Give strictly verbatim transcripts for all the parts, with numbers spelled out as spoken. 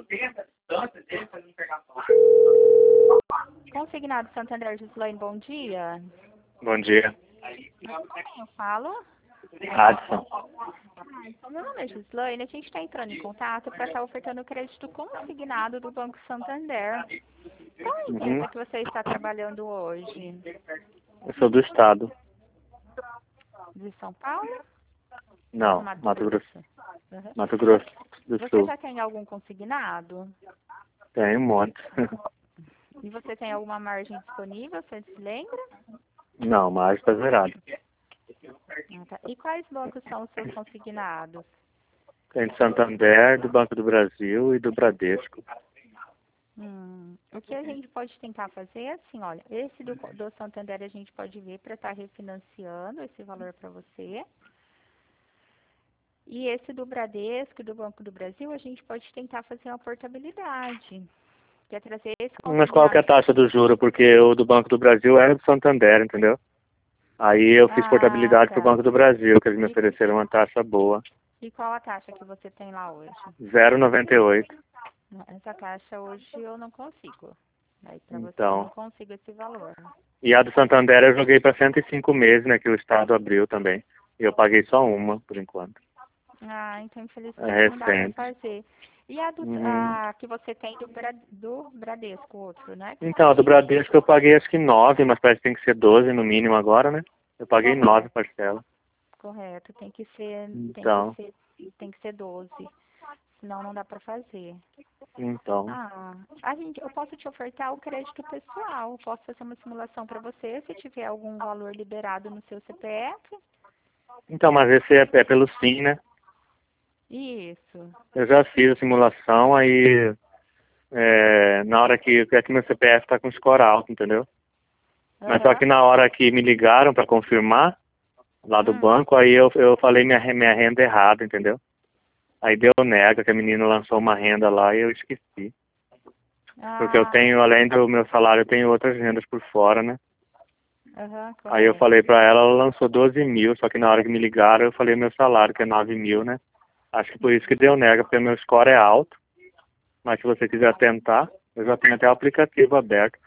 Consignado Santander, Gislaine, bom dia. Bom dia. Eu falo. Adson. Ah, então, meu nome é Gislaine, a gente está entrando em contato para estar ofertando o crédito consignado do Banco Santander. Qual é a empresa Uhum. que você está trabalhando hoje? Eu sou do estado. De São Paulo? Não, Mato Mato Grosso. Uhum. Mato Grosso do Você Sul. já tem algum consignado? Tem um monte. E você tem alguma margem disponível, você se lembra? Não, mas tá zerado. Ah, tá. E quais bancos são os seus consignados? Tem do Santander, do Banco do Brasil e do Bradesco. Hum, o que a gente pode tentar fazer é assim, olha, esse do, do Santander a gente pode ver para estar refinanciando esse valor para você. E esse do Bradesco e do Banco do Brasil, a gente pode tentar fazer uma portabilidade, que é trazer esse Mas qual que é a consignado. taxa do juro? Porque o do Banco do Brasil era do Santander, entendeu? Aí eu fiz Ah, portabilidade pro tá. Banco do Brasil, que eles me E, ofereceram uma taxa boa. e qual a taxa que você tem lá hoje? zero vírgula noventa e oito. Essa taxa hoje eu não consigo. Aí para você eu não Então. consigo esse valor. E a do Santander eu joguei para cento e cinco meses, né? Que o Estado abriu também. E eu paguei só uma, por enquanto. Ah, então É infelizmente não dá para recente. fazer. E a, do, Uhum. a que você tem do, Bra, do Bradesco, outro, né? Que você Então, a do tem? Bradesco eu paguei acho que nove, mas parece que tem que ser doze no mínimo agora, né? Eu paguei nove Correto, parcelas. correto. Tem que ser, tem que Então, ser, tem que ser doze. Senão não dá para fazer. então. Ah, a gente, eu posso te ofertar o crédito pessoal. Eu posso fazer uma simulação para você. Se tiver algum valor liberado no seu C P F. Então, mas esse é, é pelo Sim, né? Isso. Eu já fiz a simulação, aí é, na hora que, é que meu C P F tá com score alto, entendeu? Mas só Aham. que na hora que me ligaram para confirmar, lá do Hum. banco, aí eu, eu falei minha, re- minha renda errada, entendeu? Aí deu nega, que a menina lançou uma renda lá e eu esqueci. Porque eu Ah, tenho, além do meu salário, eu tenho outras rendas por fora, né? aham, Aí eu correto. falei pra ela, ela lançou doze mil, só que na hora que me ligaram eu falei meu salário, que é nove mil, né? Acho que por isso que deu nega, porque meu score é alto. Mas se você quiser tentar, eu já tenho até o aplicativo aberto.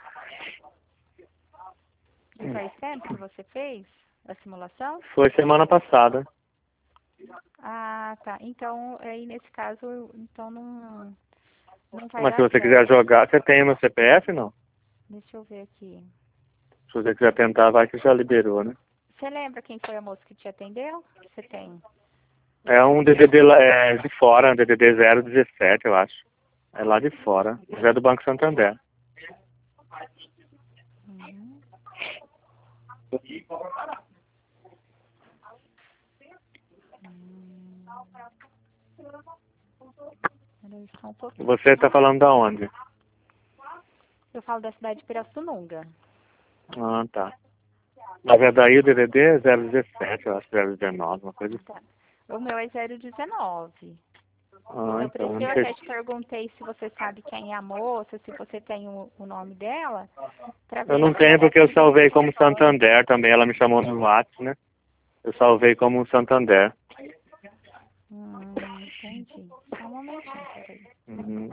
E faz tempo que você fez a simulação? Foi semana passada. Ah, tá. Então, aí nesse caso, então não, não vai Mas se dar você quiser certo. jogar, você tem o meu C P F, não? Deixa eu ver aqui. Se você quiser tentar, vai que já liberou, né? Você lembra quem foi a moça que te atendeu? Você tem? É um D D D lá- é, de fora, um D D D zero dezessete, eu acho. É lá de fora. Já é do Banco Santander. Uhum. Hum, peraí só um pouquinho. Você tá falando da onde? Eu falo da cidade de Pirassununga. Ah, tá. Mas é daí o D D D zero dezessete, eu acho, zero dezenove, uma coisa assim. Tá. O meu é zero dezenove. Ah, Então, por isso então, que eu não sei até se... te perguntei se você sabe quem é a moça, se você tem o, o nome dela, para Eu ver não se tenho ela porque eu atende no salvei como escritório. Santander também, ela me chamou no WhatsApp, né? Eu salvei como Santander. Hum, entendi. Só um momentinho, peraí. Uhum.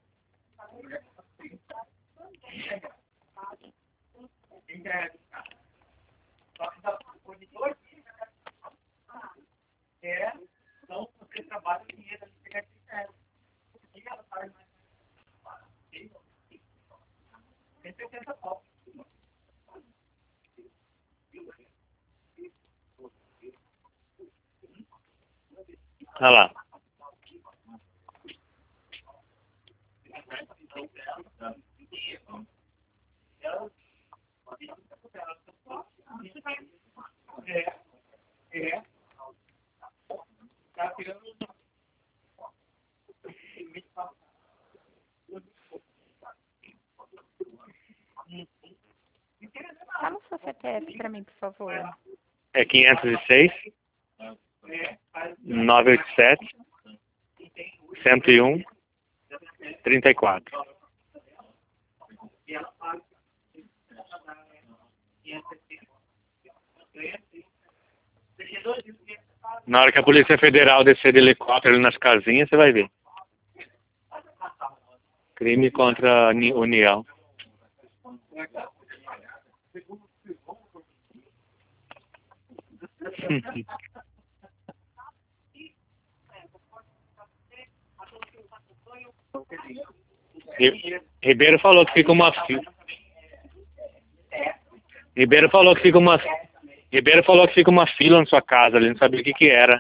Olha lá. Fala o seu C P F para mim, por favor. É quinhentos e seis, novecentos e oitenta e sete, cento e um, trinta e quatro. Na hora que a Polícia Federal descer de helicóptero ali nas casinhas, você vai ver. Crime contra a Uni- União. Ri- Ribeiro falou que fica uma fila. Ribeiro falou que fica uma Ribeiro falou que fica uma fila na sua casa, ele não sabia o que que era.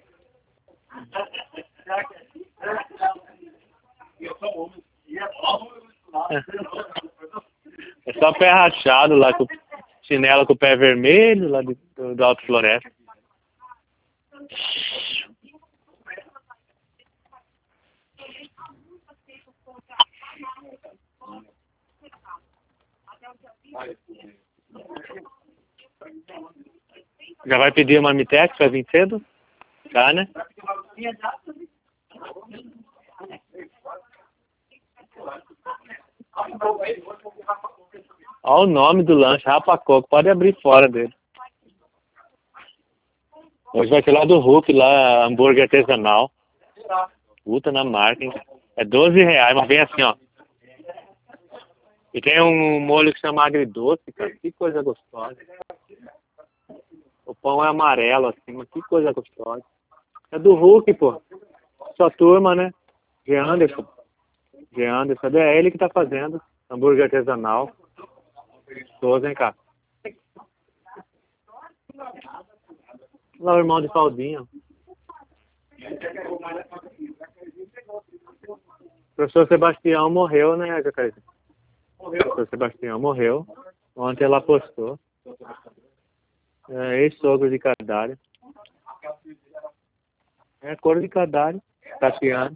É só pé rachado lá, com chinelo com o pé vermelho, lá do, do, do Alto Floresta. Já vai pedir uma marmitex para vir cedo? Já, né? Olha o nome do lanche, Rapacoco. Pode abrir fora dele. Hoje vai ser lá do Hulk, lá, hambúrguer artesanal. Puta na marca, hein? É doze reais, mas vem assim, ó. E tem um molho que chama agridoce, cara. Que coisa gostosa. O pão é amarelo, assim, mas que coisa gostosa. É do Hulk, pô. Sua turma, né? G. Anderson. G. Anderson. É ele que tá fazendo. Hambúrguer artesanal. Gostoso, hein, cara? Lá o irmão de Faldinho. O professor Sebastião morreu, né, Jacareta? O professor Sebastião morreu. Ontem ela postou. É, ex-sogro de Cadário. É cor de Cadário. Tassiano.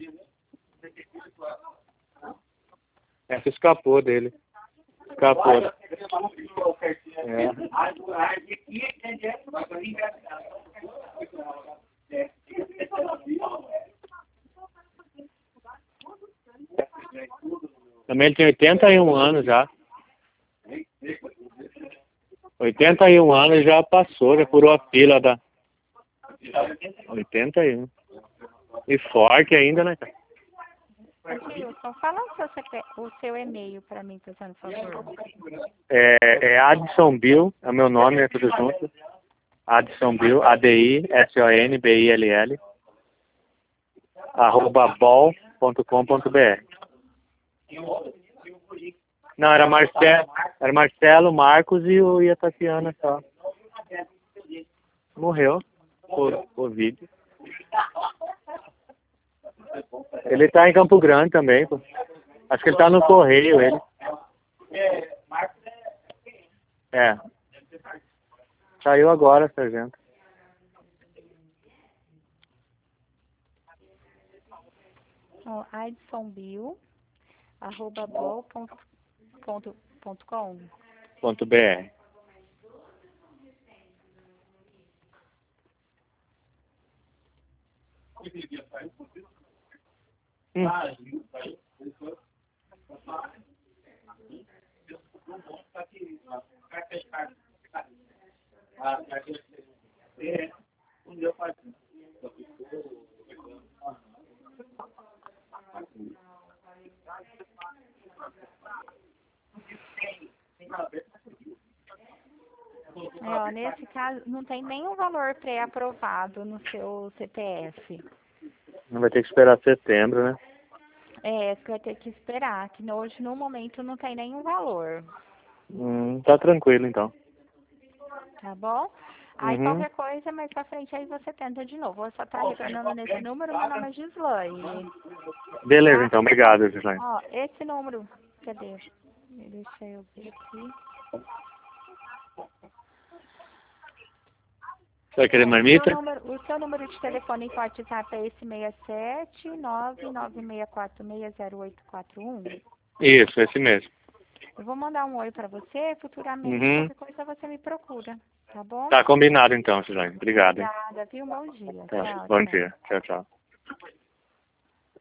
Essa escapou dele. Escapou. É. Também ele tem oitenta e um anos já. oitenta e um anos já passou, já furou a fila da... oitenta e um. E forte ainda, né, cara? Wilson, fala o seu, C P, o seu e-mail para mim, por favor. É, é Adson Bill, é o meu nome, é tudo junto. Adson Bill, A D I S O N B I L L, arroba bol ponto com ponto b r. Não, era Marcelo, era Marcelo, Marcos e, o, e a Tatiana só. Morreu por Covid. Ele tá em Campo Grande também, pô. Acho que ele tá no correio, ele. É. Saiu agora, sargento. Ó, adsonbill, arroba bol ponto com. Ponto br. Hum. É, ó, nesse caso, não tem nenhum valor pré-aprovado no seu C P F. Não vai ter que esperar setembro, né? É, você vai ter que esperar, que hoje, no momento, não tem nenhum valor. Hum, tá tranquilo, então. Tá bom? Aí, Uhum. qualquer coisa, mais pra frente, aí você tenta de novo. Vou só estar retornando nesse número, meu nome é Gislaine. Beleza, Tá? então. Obrigado, Gislaine. Ó, esse número, cadê? Deixa eu ver aqui. Você vai querer O marmita? seu número, o seu número de telefone com WhatsApp é esse seis sete nove nove seis quatro seis zero oito quatro um. Isso, esse mesmo. Eu vou mandar um oi pra você, futuramente, Uhum. qualquer coisa você me procura, tá bom? Tá combinado, então, Gislaine. Obrigado, hein? Obrigada, viu? Bom dia. Tá. Tchau, Bom tchau. dia. Tchau, tchau.